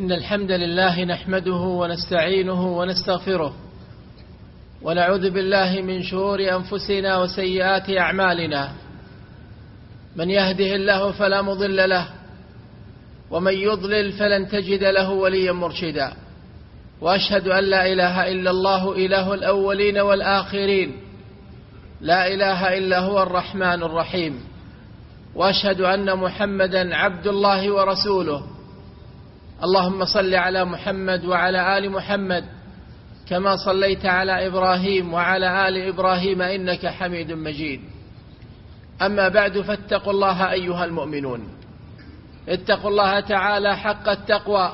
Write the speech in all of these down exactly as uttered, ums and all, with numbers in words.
إن الحمد لله نحمده ونستعينه ونستغفره ونعوذ بالله من شرور أنفسنا وسيئات أعمالنا. من يهده الله فلا مضل له ومن يضلل فلن تجد له وليا مرشدا. وأشهد أن لا إله إلا الله إله الأولين والآخرين، لا إله إلا هو الرحمن الرحيم. وأشهد أن محمدا عبد الله ورسوله. اللهم صل على محمد وعلى آل محمد كما صليت على إبراهيم وعلى آل إبراهيم إنك حميد مجيد. أما بعد، فاتقوا الله أيها المؤمنون، اتقوا الله تعالى حق التقوى،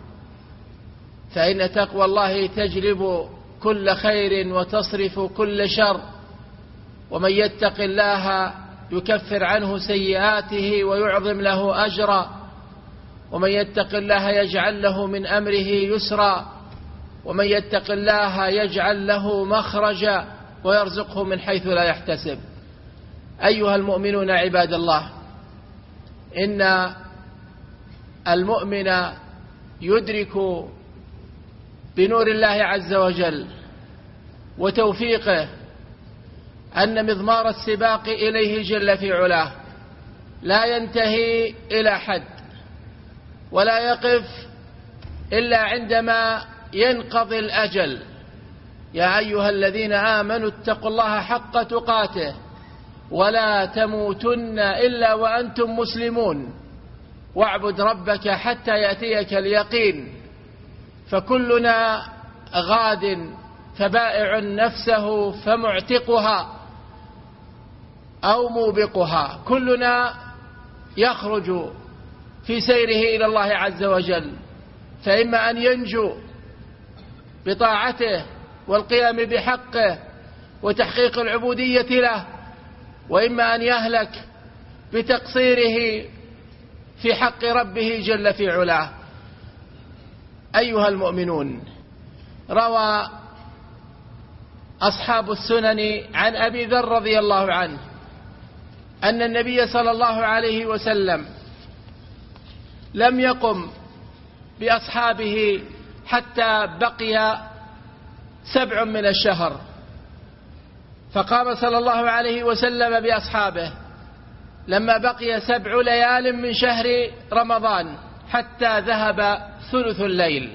فإن تقوى الله تجلب كل خير وتصرف كل شر. ومن يتق الله يكفر عنه سيئاته ويعظم له أجرا. ومن يتق الله يجعل له من أمره يسرا. ومن يتق الله يجعل له مخرجا ويرزقه من حيث لا يحتسب. أيها المؤمنون عباد الله، إن المؤمن يدرك بنور الله عز وجل وتوفيقه أن مضمار السباق إليه جل في علاه لا ينتهي إلى حد ولا يقف إلا عندما ينقضي الأجل. يا أيها الذين آمنوا اتقوا الله حق تقاته ولا تموتن إلا وأنتم مسلمون واعبد ربك حتى يأتيك اليقين. فكلنا غاد فبائع نفسه فمعتقها أو موبقها. كلنا يخرج في سيره إلى الله عز وجل، فإما أن ينجو بطاعته والقيام بحقه وتحقيق العبودية له، وإما أن يهلك بتقصيره في حق ربه جل في علاه. أيها المؤمنون، روى أصحاب السنن عن أبي ذر رضي الله عنه أن النبي صلى الله عليه وسلم لم يقم بأصحابه حتى بقي سبع من الشهر، فقام صلى الله عليه وسلم بأصحابه لما بقي سبع ليال من شهر رمضان حتى ذهب ثلث الليل،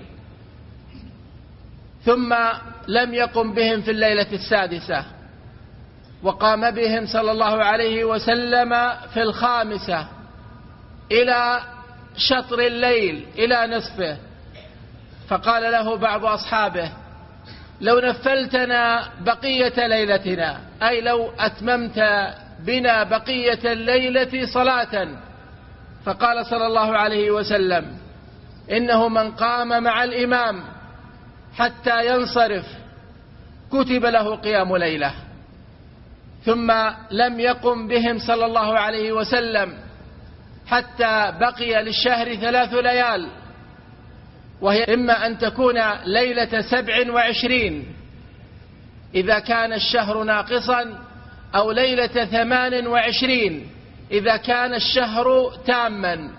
ثم لم يقم بهم في الليلة السادسة، وقام بهم صلى الله عليه وسلم في الخامسة إلى شطر الليل إلى نصفه. فقال له بعض أصحابه: لو نفلتنا بقية ليلتنا، أي لو أتممت بنا بقية الليلة صلاة. فقال صلى الله عليه وسلم: إنه من قام مع الإمام حتى ينصرف كتب له قيام ليلة. ثم لم يقم بهم صلى الله عليه وسلم حتى بقي للشهر ثلاث ليال، وهي إما أن تكون ليلة سبع وعشرين إذا كان الشهر ناقصا، أو ليلة ثمان وعشرين إذا كان الشهر تاما.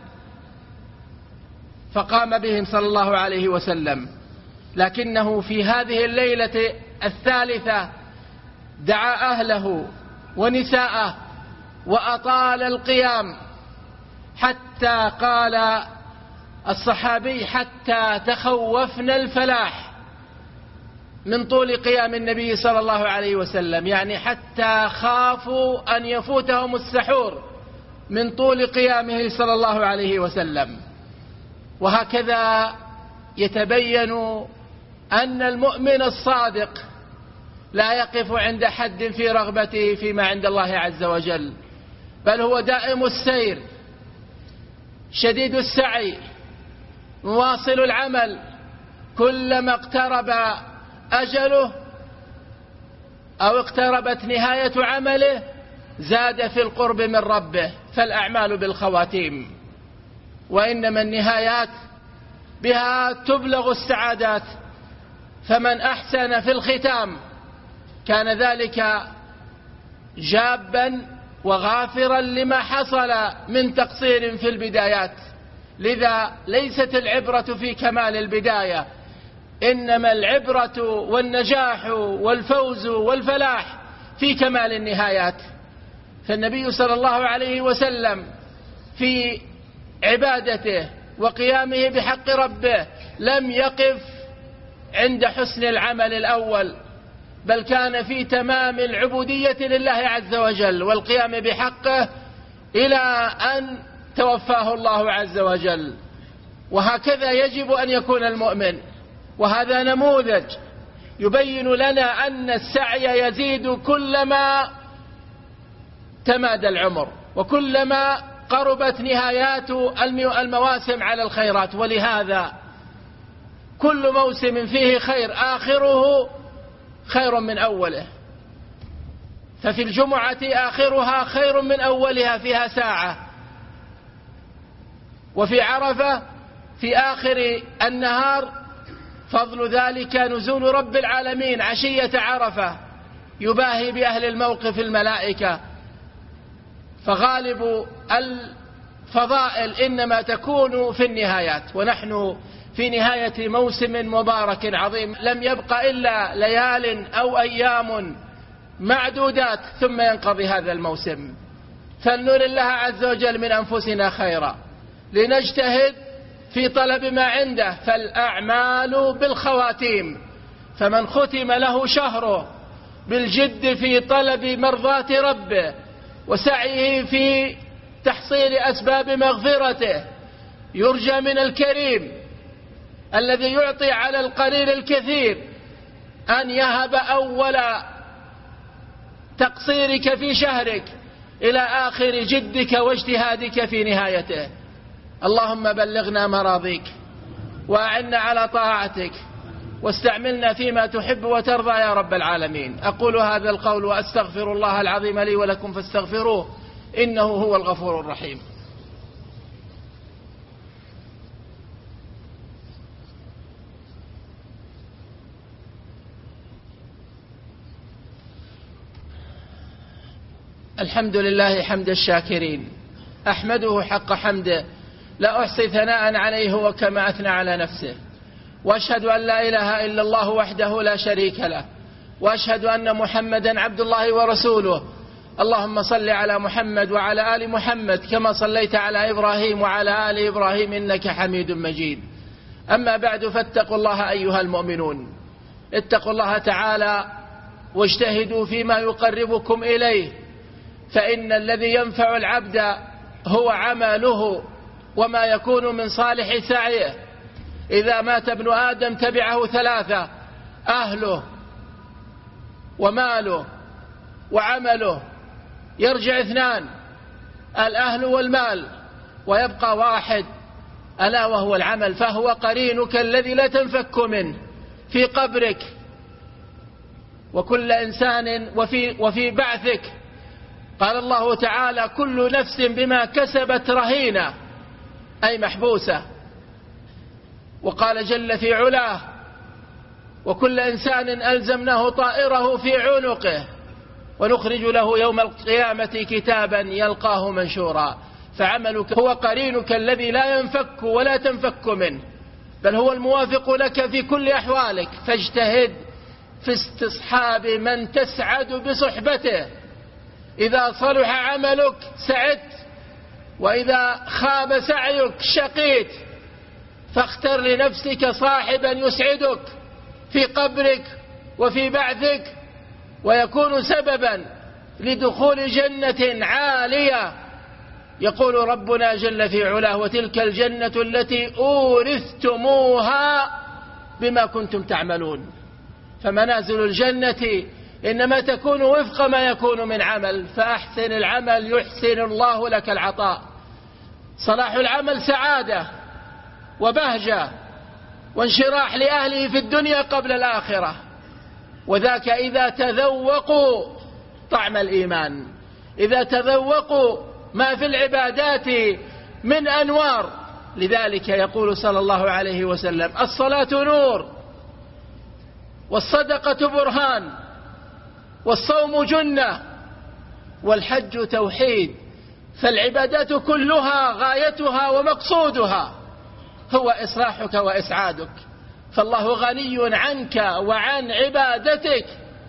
فقام بهم صلى الله عليه وسلم، لكنه في هذه الليلة الثالثة دعا أهله ونساءه وأطال القيام، حتى قال الصحابي: حتى تخوفنا الفلاح، من طول قيام النبي صلى الله عليه وسلم، يعني حتى خافوا أن يفوتهم السحور من طول قيامه صلى الله عليه وسلم. وهكذا يتبين أن المؤمن الصادق لا يقف عند حد في رغبته فيما عند الله عز وجل، بل هو دائم السير شديد السعي مواصل العمل. كلما اقترب أجله أو اقتربت نهاية عمله زاد في القرب من ربه، فالأعمال بالخواتيم، وإنما النهايات بها تبلغ السعادات. فمن أحسن في الختام كان ذلك جابا وغافرا لما حصل من تقصير في البدايات، لذا ليست العبرة في كمال البداية، إنما العبرة والنجاح والفوز والفلاح في كمال النهايات. فالنبي صلى الله عليه وسلم في عبادته وقيامه بحق ربه لم يقف عند حسن العمل الأول، بل كان في تمام العبودية لله عز وجل والقيام بحقه إلى أن توفاه الله عز وجل. وهكذا يجب أن يكون المؤمن، وهذا نموذج يبين لنا أن السعي يزيد كلما تمادى العمر وكلما قربت نهايات المواسم على الخيرات. ولهذا كل موسم فيه خير آخره خير من أوله، ففي الجمعة آخرها خير من أولها فيها ساعة، وفي عرفة في آخر النهار فضل ذلك نزول رب العالمين عشية عرفة يباهي بأهل الموقف الملائكة. فغالب الفضائل إنما تكون في النهايات، ونحن في نهاية موسم مبارك عظيم لم يبق إلا ليال أو أيام معدودات ثم ينقضي هذا الموسم. فلنر الله عز وجل من أنفسنا خيرا، لنجتهد في طلب ما عنده، فالأعمال بالخواتيم. فمن ختم له شهره بالجد في طلب مرضات ربه وسعيه في تحصيل أسباب مغفرته يرجى من الكريم الذي يعطي على القليل الكثير أن يهب أول تقصيرك في شهرك إلى آخر جدك واجتهادك في نهايته. اللهم بلغنا مراضيك وأعنا على طاعتك واستعملنا فيما تحب وترضى يا رب العالمين. أقول هذا القول وأستغفر الله العظيم لي ولكم فاستغفروه إنه هو الغفور الرحيم. الحمد لله حمد الشاكرين، أحمده حق حمده، لا أحصي ثناء عليه وكما أثنى على نفسه، وأشهد أن لا إله إلا الله وحده لا شريك له، وأشهد أن محمدا عبد الله ورسوله. اللهم صل على محمد وعلى آل محمد كما صليت على إبراهيم وعلى آل إبراهيم إنك حميد مجيد. أما بعد، فاتقوا الله أيها المؤمنون، اتقوا الله تعالى واجتهدوا فيما يقربكم إليه، فإن الذي ينفع العبد هو عمله وما يكون من صالح سعيه. إذا مات ابن آدم تبعه ثلاثة: أهله وماله وعمله. يرجع اثنان: الأهل والمال، ويبقى واحد ألا وهو العمل، فهو قرينك الذي لا تنفك منه في قبرك وكل إنسان وفي, وفي بعثك. قال الله تعالى: كل نفس بما كسبت رهينة، أي محبوسة. وقال جل في علاه: وكل إنسان ألزمناه طائره في عنقه ونخرج له يوم القيامة كتابا يلقاه منشورا. فعملك هو قرينك الذي لا ينفك ولا تنفك منه، بل هو الموافق لك في كل أحوالك. فاجتهد في استصحاب من تسعد بصحبته. إذا صلح عملك سعدت، وإذا خاب سعيك شقيت. فاختر لنفسك صاحبا يسعدك في قبرك وفي بعثك، ويكون سببا لدخول جنة عالية. يقول ربنا جل في علاه: وتلك الجنة التي أورثتموها بما كنتم تعملون. فمنازل الجنة إنما تكون وفق ما يكون من عمل، فأحسن العمل يحسن الله لك العطاء. صلاح العمل سعادة وبهجة وانشراح لأهله في الدنيا قبل الآخرة، وذاك إذا تذوقوا طعم الإيمان، إذا تذوقوا ما في العبادات من أنوار. لذلك يقول صلى الله عليه وسلم: الصلاة نور، والصدقة برهان، والصوم جنة، والحج توحيد، فالعبادات كلها غايتها ومقصودها هو إصلاحك وإسعادك، فالله غني عنك وعن عبادتك.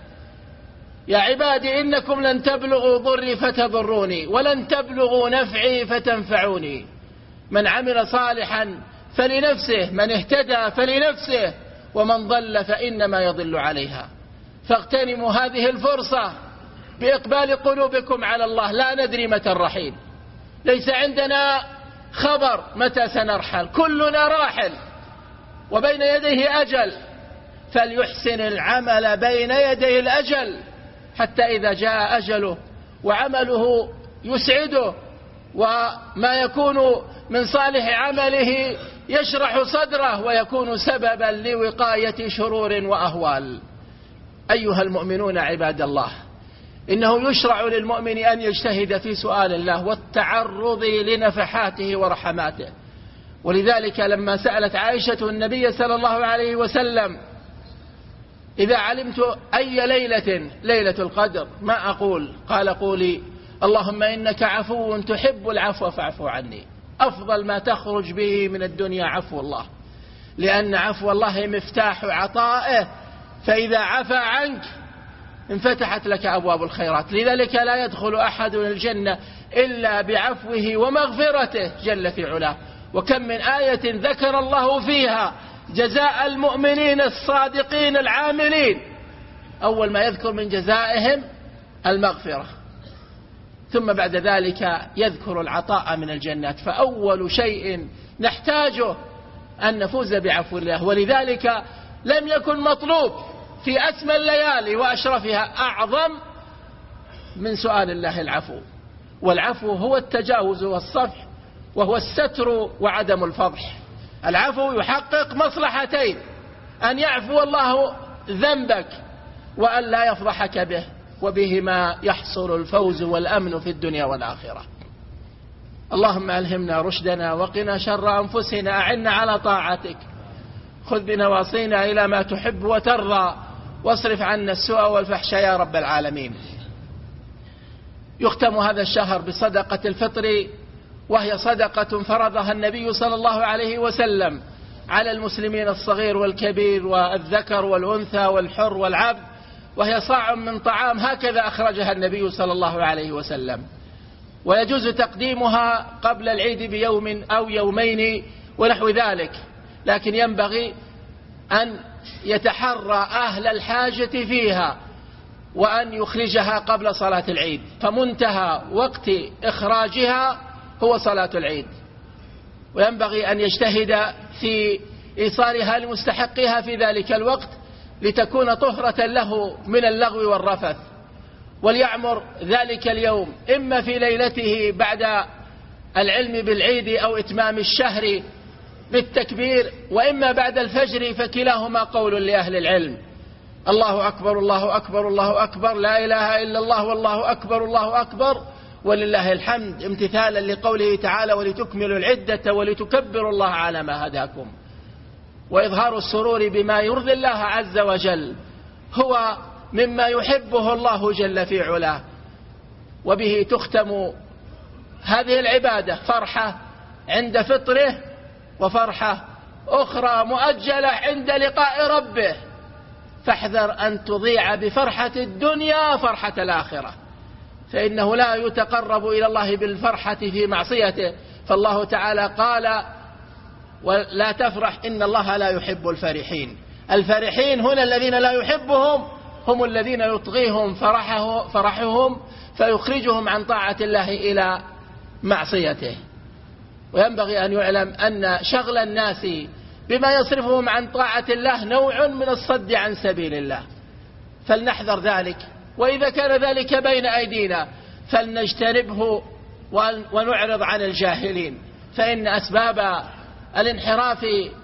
يا عبادي إنكم لن تبلغوا ضري فتضروني ولن تبلغوا نفعي فتنفعوني. من عمل صالحا فلنفسه، من اهتدى فلنفسه، ومن ضل فإنما يضل عليها. فاغتنموا هذه الفرصة بإقبال قلوبكم على الله. لا ندري متى الرحيل، ليس عندنا خبر متى سنرحل، كلنا راحل وبين يديه أجل، فليحسن العمل بين يديه الأجل حتى إذا جاء أجله وعمله يسعده وما يكون من صالح عمله يشرح صدره ويكون سببا لوقاية شرور وأهوال. أيها المؤمنون عباد الله، إنه يشرع للمؤمن أن يجتهد في سؤال الله والتعرض لنفحاته ورحماته. ولذلك لما سألت عائشة النبي صلى الله عليه وسلم: إذا علمت أي ليلة ليلة القدر ما أقول؟ قال: قولي اللهم إنك عفو تحب العفو فاعف عني. أفضل ما تخرج به من الدنيا عفو الله، لأن عفو الله مفتاح عطائه، فإذا عفى عنك انفتحت لك أبواب الخيرات. لذلك لا يدخل أحد الجنة إلا بعفوه ومغفرته جل في علاه. وكم من آية ذكر الله فيها جزاء المؤمنين الصادقين العاملين، أول ما يذكر من جزائهم المغفرة، ثم بعد ذلك يذكر العطاء من الجنات. فأول شيء نحتاجه أن نفوز بعفو الله. ولذلك لم يكن مطلوب في أسمى الليالي وأشرفها أعظم من سؤال الله العفو. والعفو هو التجاوز والصفح، وهو الستر وعدم الفضح. العفو يحقق مصلحتين: أن يعفو الله ذنبك وأن لا يفضحك به، وبهما يحصل الفوز والأمن في الدنيا والآخرة. اللهم ألهمنا رشدنا وقنا شر أنفسنا، أعنا على طاعتك، خذ بنواصينا إلى ما تحب وترضى، واصرف عنا السوء والفحش يا رب العالمين. يختم هذا الشهر بصدقة الفطر، وهي صدقة فرضها النبي صلى الله عليه وسلم على المسلمين الصغير والكبير والذكر والأنثى والحر والعبد، وهي صاع من طعام هكذا أخرجها النبي صلى الله عليه وسلم. ويجوز تقديمها قبل العيد بيوم أو يومين ونحو ذلك، لكن ينبغي أن يتحرى أهل الحاجة فيها وأن يخرجها قبل صلاة العيد، فمنتهى وقت إخراجها هو صلاة العيد. وينبغي أن يجتهد في إيصالها لمستحقها في ذلك الوقت لتكون طهرة له من اللغو والرفث، وليعمر ذلك اليوم إما في ليلته بعد العلم بالعيد أو إتمام الشهر بالتكبير، وإما بعد الفجر، فكلاهما قول لأهل العلم: الله أكبر الله أكبر الله أكبر، لا إله إلا الله والله أكبر الله أكبر ولله الحمد، امتثالا لقوله تعالى: ولتكملوا العدة ولتكبروا الله على ما هداكم. وإظهار السرور بما يرضي الله عز وجل هو مما يحبه الله جل في علاه، وبه تختم هذه العبادة: فرحة عند فطره، وفرحة أخرى مؤجلة عند لقاء ربه. فاحذر أن تضيع بفرحة الدنيا فرحة الآخرة، فإنه لا يتقرب إلى الله بالفرحة في معصيته. فالله تعالى قال: ولا تفرح إن الله لا يحب الفرحين. الفرحين هنا الذين لا يحبهم هم الذين يطغيهم فرحه فرحهم فيخرجهم عن طاعة الله إلى معصيته. وينبغي أن يعلم أن شغل الناس بما يصرفهم عن طاعة الله نوع من الصد عن سبيل الله، فلنحذر ذلك. وإذا كان ذلك بين أيدينا فلنجتنبه ونعرض عن الجاهلين، فإن أسباب الانحراف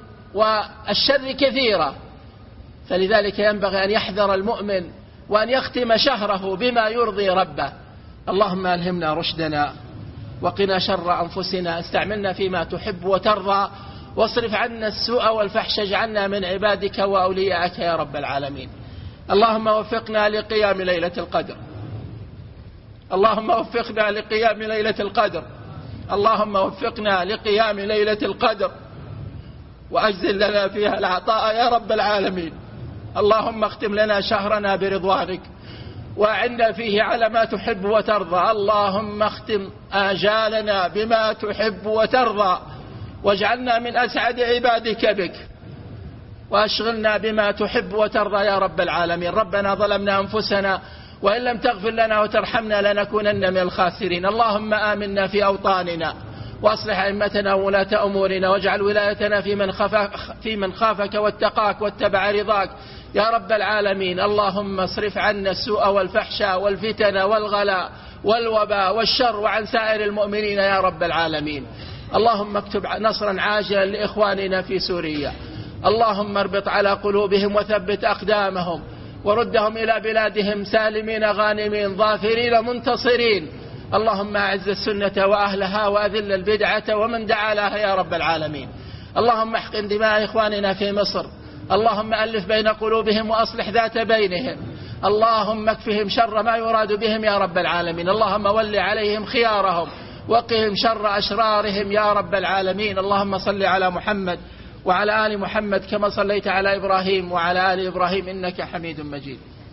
والشر كثيرة. فلذلك ينبغي أن يحذر المؤمن وأن يختم شهره بما يرضي ربه. اللهم ألهمنا رشدنا وقنا شر أنفسنا، استعملنا فيما تحب وترضى، واصرف عنا السوء والفحش، اجعلنا من عبادك وأوليائك يا رب العالمين. اللهم وفقنا لقيام ليلة القدر، اللهم وفقنا لقيام ليلة القدر، اللهم وفقنا لقيام ليلة القدر وأجزل لنا فيها العطاء يا رب العالمين. اللهم اختم لنا شهرنا برضوانك وأعنا فيه على ما تحب وترضى. اللهم اختم آجالنا بما تحب وترضى، واجعلنا من أسعد عبادك بك، وأشغلنا بما تحب وترضى يا رب العالمين. ربنا ظلمنا أنفسنا وإن لم تغفر لنا وترحمنا لنكونن من الخاسرين. اللهم آمنا في أوطاننا وأصلح أئمتنا وولاة أمورنا، واجعل ولايتنا في من خافك, في من خافك واتقاك واتبع رضاك يا رب العالمين. اللهم اصرف عنا السوء والفحشاء والفتن والغلاء والوباء والشر وعن سائر المؤمنين يا رب العالمين. اللهم اكتب نصرا عاجلا لإخواننا في سوريا. اللهم اربط على قلوبهم وثبت أقدامهم وردهم إلى بلادهم سالمين غانمين ظافرين منتصرين. اللهم أعز السنة وأهلها وأذل البدعة ومن دعا لها يا رب العالمين. اللهم احقن دماء إخواننا في مصر. اللهم ألف بين قلوبهم وأصلح ذات بينهم. اللهم اكفهم شر ما يراد بهم يا رب العالمين. اللهم ول عليهم خيارهم وقهم شر أشرارهم يا رب العالمين. اللهم صل على محمد وعلى آل محمد كما صليت على إبراهيم وعلى آل إبراهيم إنك حميد مجيد.